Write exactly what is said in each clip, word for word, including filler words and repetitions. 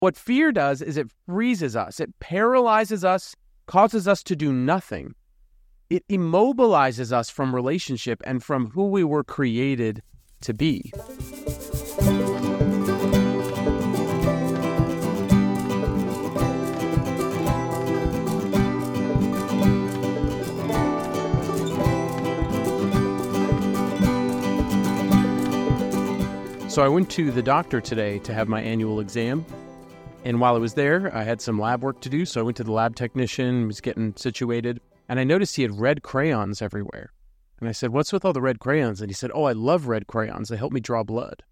What fear does is it freezes us. It paralyzes us, causes us to do nothing. It immobilizes us from relationship and from who we were created to be. So I went to the doctor today to have my annual exam. And while I was there, I had some lab work to do. So I went to the lab technician, was getting situated, and I noticed he had red crayons everywhere. And I said, "What's with all the red crayons?" And he said, "Oh, I love red crayons. They help me draw blood."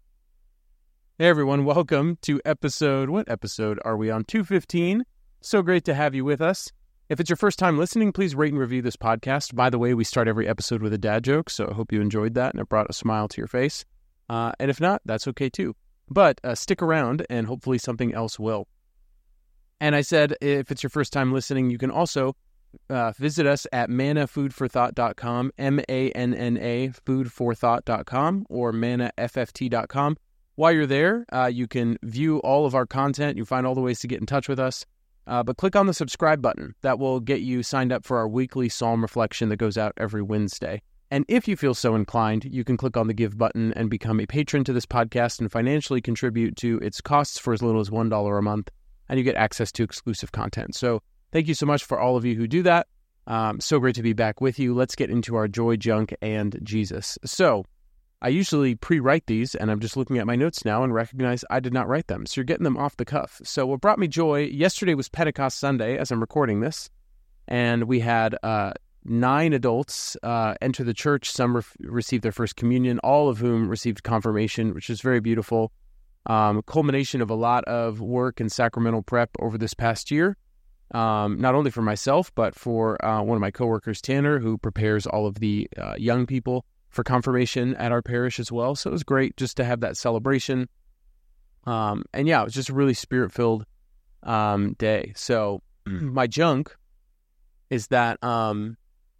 Hey, everyone. Welcome to episode, what episode are we on? two fifteen. So great to have you with us. If it's your first time listening, please rate and review this podcast. By the way, we start every episode with a dad joke, so I hope you enjoyed that and it brought a smile to your face. Uh, and if not, that's okay too. But uh, stick around and hopefully something else will. And I said, if it's your first time listening, you can also uh, visit us at manna food for thought dot com, M A N N A, food for thought dot com, or manna f f t dot com. While you're there, uh, you can view all of our content. You find all the ways to get in touch with us. Uh, but click on the subscribe button. That will get you signed up for our weekly Psalm reflection that goes out every Wednesday. And if you feel so inclined, you can click on the Give button and become a patron to this podcast and financially contribute to its costs for as little as one dollar a month, and you get access to exclusive content. So thank you so much for all of you who do that. Um, so great to be back with you. Let's get into our joy, junk, and Jesus. So I usually pre-write these, and I'm just looking at my notes now and recognize I did not write them. So you're getting them off the cuff. So what brought me joy, yesterday was Pentecost Sunday as I'm recording this, and we had uh, nine adults uh, enter the church. Some re- received their first communion, all of whom received confirmation, which is very beautiful. Um, culmination of a lot of work and sacramental prep over this past year, um, not only for myself, but for uh, one of my coworkers, Tanner, who prepares all of the uh, young people for confirmation at our parish as well. So it was great just to have that celebration. Um, and yeah, it was just a really spirit-filled um, day. So my junk is that um,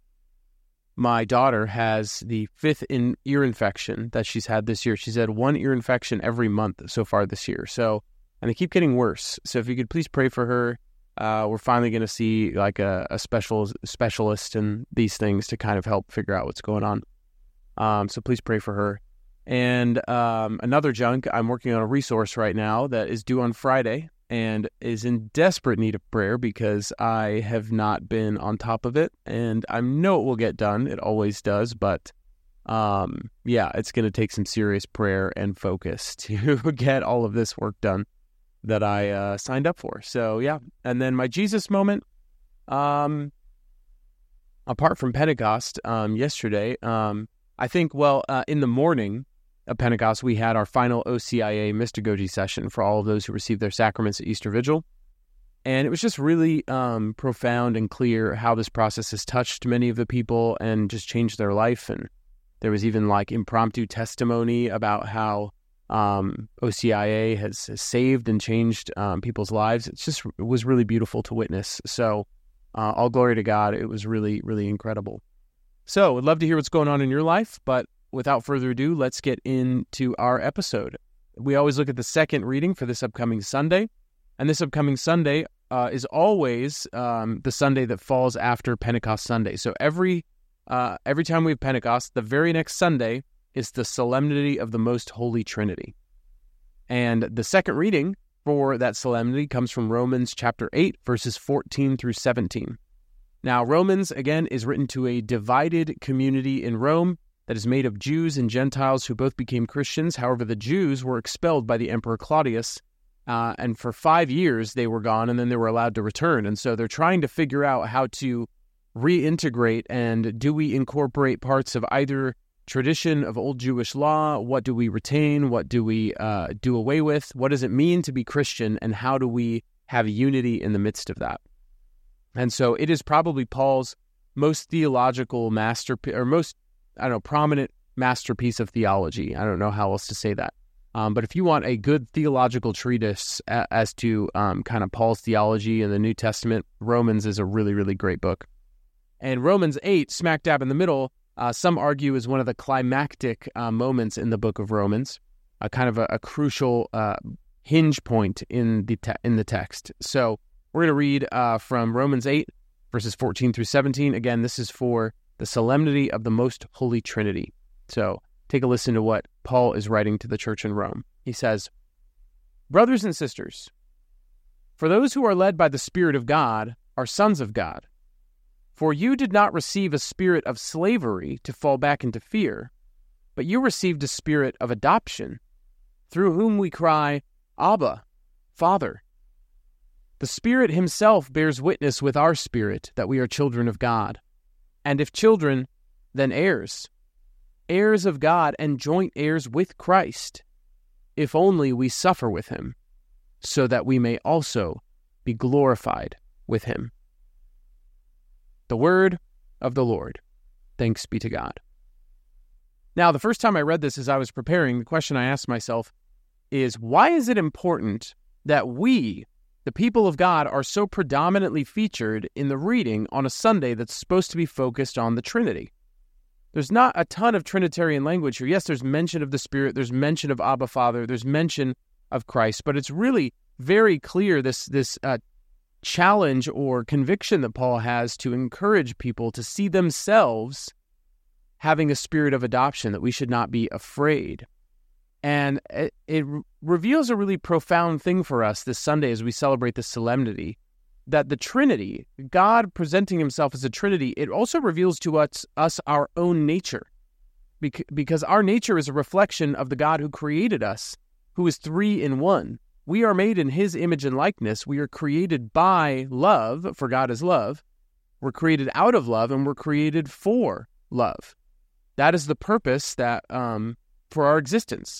my daughter has the fifth in ear infection that she's had this year. She's had one ear infection every month so far this year. So, and they keep getting worse. So if you could please pray for her. Uh, we're finally going to see like a, a special specialist in these things to kind of help figure out what's going on. Um, so please pray for her. And um, another junk, I'm working on a resource right now that is due on Friday and is in desperate need of prayer because I have not been on top of it. And I know it will get done. It always does. But um, yeah, it's going to take some serious prayer and focus to get all of this work done that I uh, signed up for. So yeah. And then my Jesus moment, um, apart from Pentecost um, yesterday, um, I think, well, uh, in the morning of Pentecost, we had our final O C I A Mystagogy session for all of those who received their sacraments at Easter Vigil. And it was just really um, profound and clear how this process has touched many of the people and just changed their life. And there was even like impromptu testimony about how um, O C I A has, has saved and changed um, people's lives. It's just, it was really beautiful to witness. So uh, all glory to God. It was really, really incredible. So I'd love to hear what's going on in your life, but without further ado, let's get into our episode. We always look at the second reading for this upcoming Sunday, and this upcoming Sunday uh, is always um, the Sunday that falls after Pentecost Sunday. So every uh, every time we have Pentecost, the very next Sunday is the Solemnity of the Most Holy Trinity. And the second reading for that solemnity comes from Romans chapter eight, verses fourteen through seventeen. Now, Romans, again, is written to a divided community in Rome that is made of Jews and Gentiles who both became Christians. However, the Jews were expelled by the Emperor Claudius, uh, and for five years they were gone, and then they were allowed to return. And so they're trying to figure out how to reintegrate, and do we incorporate parts of either tradition of old Jewish law? What do we retain? What do we uh, do away with? What does it mean to be Christian, and how do we have unity in the midst of that? And so it is probably Paul's most theological masterpiece, or most, I don't know, prominent masterpiece of theology. I don't know how else to say that. Um, but if you want a good theological treatise a, as to um, kind of Paul's theology in the New Testament, Romans is a really, really great book. And Romans eight, smack dab in the middle, uh, some argue is one of the climactic uh, moments in the book of Romans, a kind of a, a crucial uh, hinge point in the te- in the text. So we're going to read uh, from Romans eight, verses fourteen through seventeen. Again, this is for the solemnity of the most holy Trinity. So take a listen to what Paul is writing to the church in Rome. He says, "Brothers and sisters, for those who are led by the Spirit of God are sons of God. For you did not receive a spirit of slavery to fall back into fear, but you received a spirit of adoption, through whom we cry, 'Abba, Father.' The Spirit himself bears witness with our spirit that we are children of God. And if children, then heirs, heirs of God and joint heirs with Christ, if only we suffer with him, so that we may also be glorified with him." The word of the Lord. Thanks be to God. Now, the first time I read this as I was preparing, the question I asked myself is, why is it important that we, the people of God, are so predominantly featured in the reading on a Sunday that's supposed to be focused on the Trinity? There's not a ton of Trinitarian language here. Yes, there's mention of the Spirit, there's mention of Abba Father, there's mention of Christ, but it's really very clear, this this uh, challenge or conviction that Paul has to encourage people to see themselves having a spirit of adoption, that we should not be afraid. And it, it reveals a really profound thing for us this Sunday as we celebrate this solemnity, that the Trinity, God presenting himself as a Trinity, it also reveals to us, us our own nature, Bec- because our nature is a reflection of the God who created us, who is three in one. We are made in his image and likeness. We are created by love, for God is love. We're created out of love, and we're created for love. That is the purpose that um, for our existence.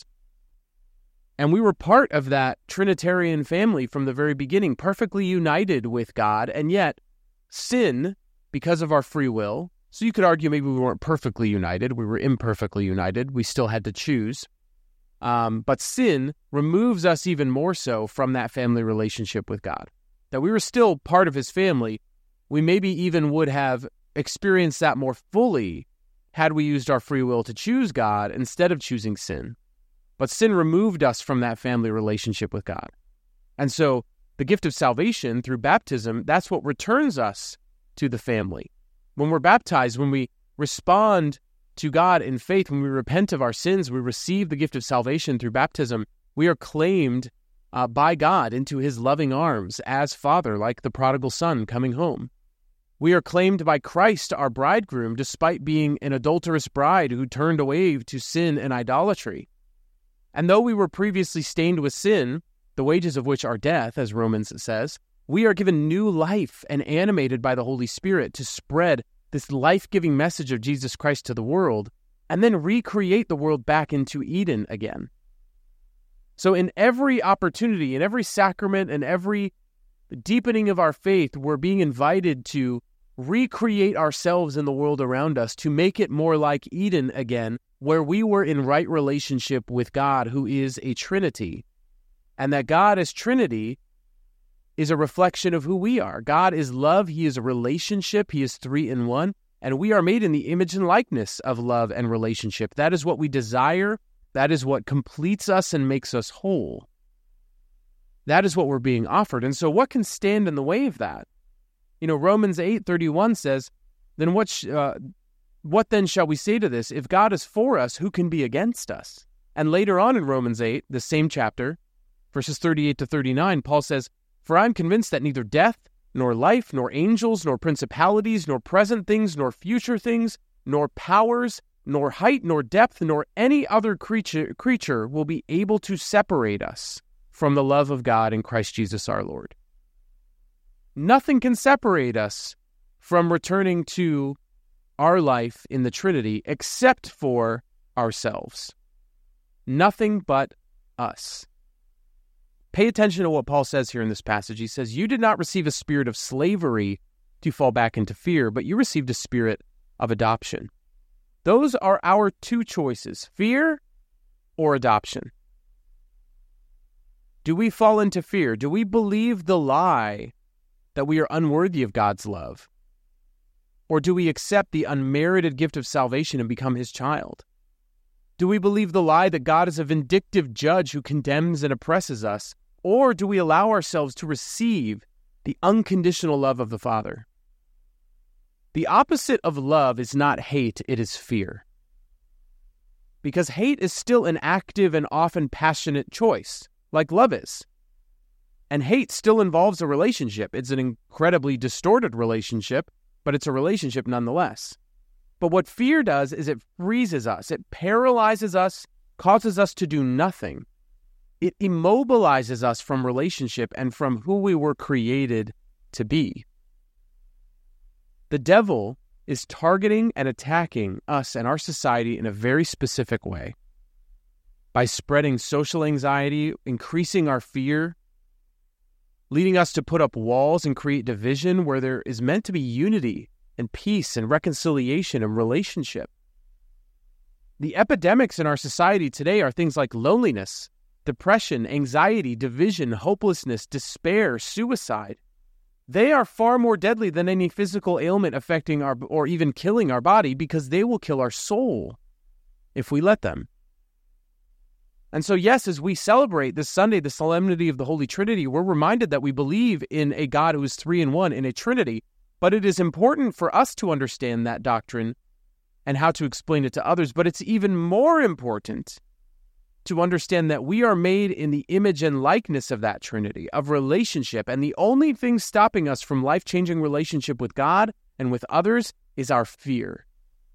And we were part of that Trinitarian family from the very beginning, perfectly united with God, and yet sin, because of our free will, so you could argue maybe we weren't perfectly united, we were imperfectly united, we still had to choose. Um, but sin removes us even more so from that family relationship with God. That we were still part of his family, we maybe even would have experienced that more fully had we used our free will to choose God instead of choosing sin. But sin removed us from that family relationship with God. And so the gift of salvation through baptism, that's what returns us to the family. When we're baptized, when we respond to God in faith, when we repent of our sins, we receive the gift of salvation through baptism, we are claimed uh, by God into his loving arms as Father, like the prodigal son coming home. We are claimed by Christ, our bridegroom, despite being an adulterous bride who turned away to sin and idolatry. And though we were previously stained with sin, the wages of which are death, as Romans says, we are given new life and animated by the Holy Spirit to spread this life-giving message of Jesus Christ to the world, and then recreate the world back into Eden again. So in every opportunity, in every sacrament, and every deepening of our faith, we're being invited to recreate ourselves in the world around us, to make it more like Eden again, where we were in right relationship with God, who is a Trinity. And that God as Trinity is a reflection of who we are. God is love. He is a relationship. He is three in one. And we are made in the image and likeness of love and relationship. That is what we desire. That is what completes us and makes us whole. That is what we're being offered. And so what can stand in the way of that? You know, Romans eight thirty-one says, then what, sh- uh, what then shall we say to this? If God is for us, who can be against us? And later on in Romans eight, the same chapter, verses thirty-eight to thirty-nine, Paul says, for I am convinced that neither death, nor life, nor angels, nor principalities, nor present things, nor future things, nor powers, nor height, nor depth, nor any other creature, creature will be able to separate us from the love of God in Christ Jesus our Lord. Nothing can separate us from returning to our life in the Trinity except for ourselves. Nothing but us. Pay attention to what Paul says here in this passage. He says, you did not receive a spirit of slavery to fall back into fear, but you received a spirit of adoption. Those are our two choices, fear or adoption. Do we fall into fear? Do we believe the lie that we are unworthy of God's love? Or do we accept the unmerited gift of salvation and become his child? Do we believe the lie that God is a vindictive judge who condemns and oppresses us? Or do we allow ourselves to receive the unconditional love of the Father? The opposite of love is not hate, it is fear. Because hate is still an active and often passionate choice, like love is. And hate still involves a relationship. It's an incredibly distorted relationship, but it's a relationship nonetheless. But what fear does is it freezes us. It paralyzes us, causes us to do nothing. It immobilizes us from relationship and from who we were created to be. The devil is targeting and attacking us and our society in a very specific way. By spreading social anxiety, increasing our fear, leading us to put up walls and create division where there is meant to be unity and peace and reconciliation and relationship. The epidemics in our society today are things like loneliness, depression, anxiety, division, hopelessness, despair, suicide. They are far more deadly than any physical ailment affecting our or even killing our body, because they will kill our soul if we let them. And so, yes, as we celebrate this Sunday, the solemnity of the Holy Trinity, we're reminded that we believe in a God who is three in one, in a Trinity. But it is important for us to understand that doctrine and how to explain it to others. But it's even more important to understand that we are made in the image and likeness of that Trinity, of relationship. And the only thing stopping us from life-changing relationship with God and with others is our fear.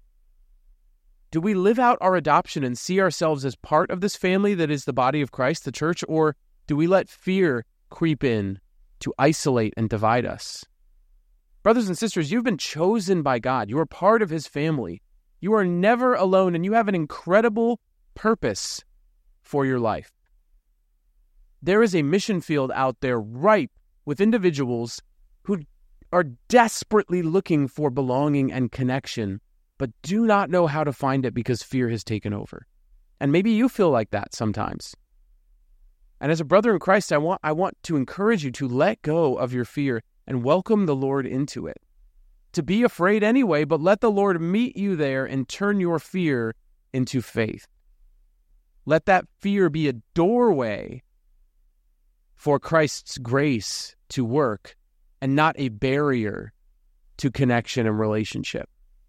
Do we live out our adoption and see ourselves as part of this family that is the body of Christ, the church, or do we let fear creep in to isolate and divide us? Brothers and sisters, you've been chosen by God. You are part of his family. You are never alone, and you have an incredible purpose for your life. There is a mission field out there ripe with individuals who are desperately looking for belonging and connection, but do not know how to find it because fear has taken over. And maybe you feel like that sometimes. And as a brother in Christ, I want, I want to encourage you to let go of your fear and welcome the Lord into it. To be afraid anyway, but let the Lord meet you there and turn your fear into faith. Let that fear be a doorway for Christ's grace to work and not a barrier to connection and relationship.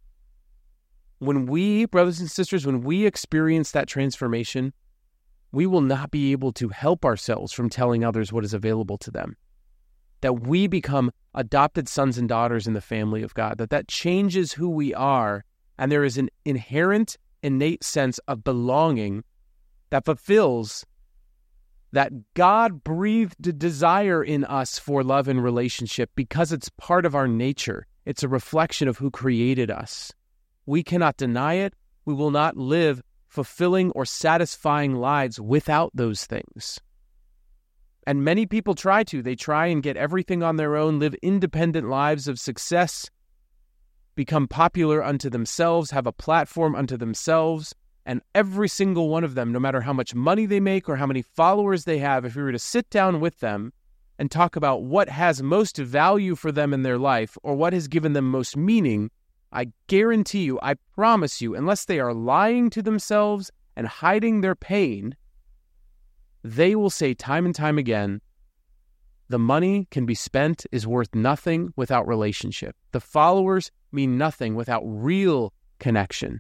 When we, brothers and sisters, when we experience that transformation, we will not be able to help ourselves from telling others what is available to them. That we become adopted sons and daughters in the family of God, that that changes who we are, and there is an inherent, innate sense of belonging that fulfills that God-breathed desire in us for love and relationship because it's part of our nature. It's a reflection of who created us. We cannot deny it. We will not live fulfilling or satisfying lives without those things. And many people try to. They try and get everything on their own, live independent lives of success, become popular unto themselves, have a platform unto themselves. And every single one of them, no matter how much money they make or how many followers they have, if we were to sit down with them and talk about what has most value for them in their life or what has given them most meaning, I guarantee you, I promise you, unless they are lying to themselves and hiding their pain, they will say time and time again, the money can be spent is worth nothing without relationship. The followers mean nothing without real connection.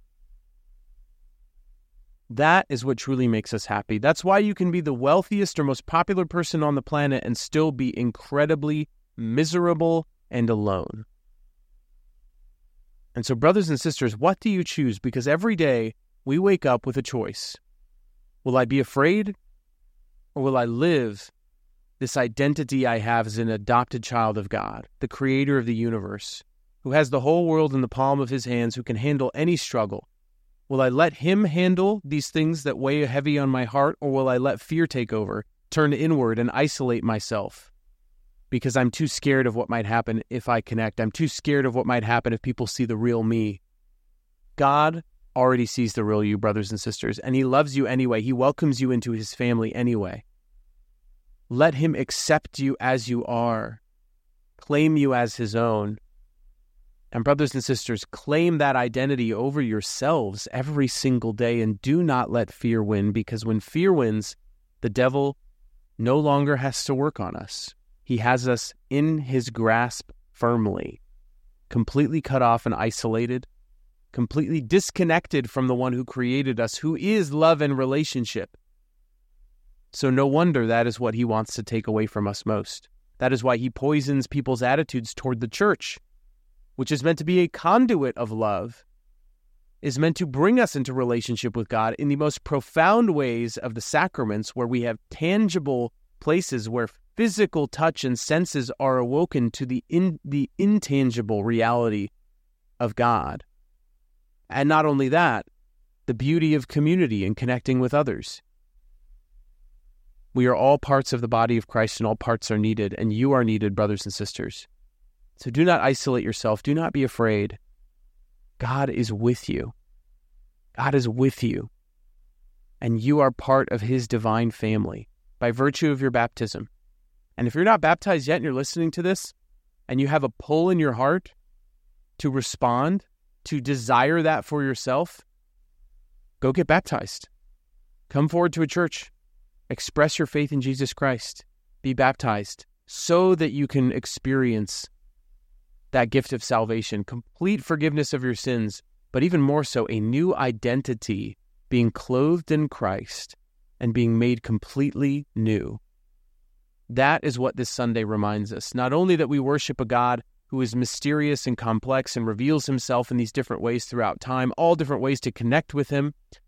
That is what truly makes us happy. That's why you can be the wealthiest or most popular person on the planet and still be incredibly miserable and alone. And so, brothers and sisters, what do you choose? Because every day we wake up with a choice. Will I be afraid? Or will I live this identity I have as an adopted child of God, the creator of the universe, who has the whole world in the palm of his hands, who can handle any struggle? Will I let him handle these things that weigh heavy on my heart, or will I let fear take over, turn inward, and isolate myself? Because I'm too scared of what might happen if I connect. I'm too scared of what might happen if people see the real me. God already sees the real you, brothers and sisters, and he loves you anyway. He welcomes you into his family anyway. Let him accept you as you are, claim you as his own, And brothers and sisters, claim that identity over yourselves every single day and do not let fear win, because when fear wins, the devil no longer has to work on us. He has us in his grasp firmly, completely cut off and isolated, completely disconnected from the one who created us, who is love and relationship. So no wonder that is what he wants to take away from us most. That is why he poisons people's attitudes toward the church, which is meant to be a conduit of love, is meant to bring us into relationship with God in the most profound ways of the sacraments, where we have tangible places where physical touch and senses are awoken to the in, the intangible reality of God. And not only that, the beauty of community and connecting with others. We are all parts of the body of Christ, and all parts are needed, and you are needed, brothers and sisters. So do not isolate yourself. Do not be afraid. God is with you. God is with you. And you are part of his divine family by virtue of your baptism. And if you're not baptized yet and you're listening to this, and you have a pull in your heart to respond, to desire that for yourself, go get baptized. Come forward to a church. Express your faith in Jesus Christ. Be baptized so that you can experience that gift of salvation, complete forgiveness of your sins, but even more so, a new identity, being clothed in Christ and being made completely new. That is what this Sunday reminds us. Not only that we worship a God who is mysterious and complex and reveals himself in these different ways throughout time, all different ways to connect with him,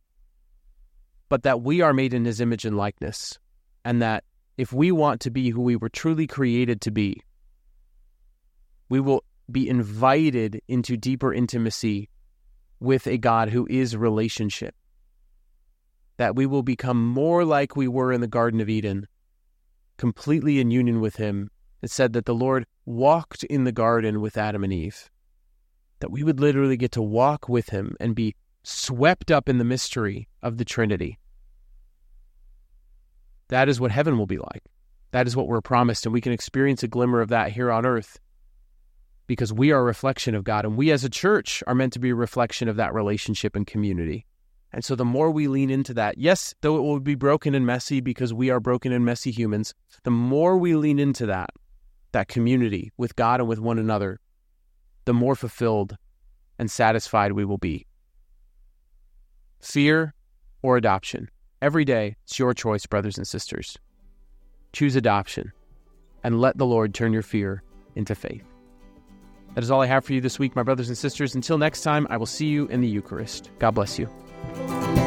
but that we are made in his image and likeness, and that if we want to be who we were truly created to be, we will be invited into deeper intimacy with a God who is relationship, that we will become more like we were in the Garden of Eden, completely in union with him. It said that the Lord walked in the garden with Adam and Eve, that we would literally get to walk with him and be swept up in the mystery of the Trinity. That is what heaven will be like. That is what we're promised, and we can experience a glimmer of that here on earth because we are a reflection of God, and we as a church are meant to be a reflection of that relationship and community. And so the more we lean into that, yes, though it will be broken and messy because we are broken and messy humans, the more we lean into that, that community with God and with one another, the more fulfilled and satisfied we will be. Fear or adoption. Every day, it's your choice, brothers and sisters. Choose adoption and let the Lord turn your fear into faith. That is all I have for you this week, my brothers and sisters. Until next time, I will see you in the Eucharist. God bless you.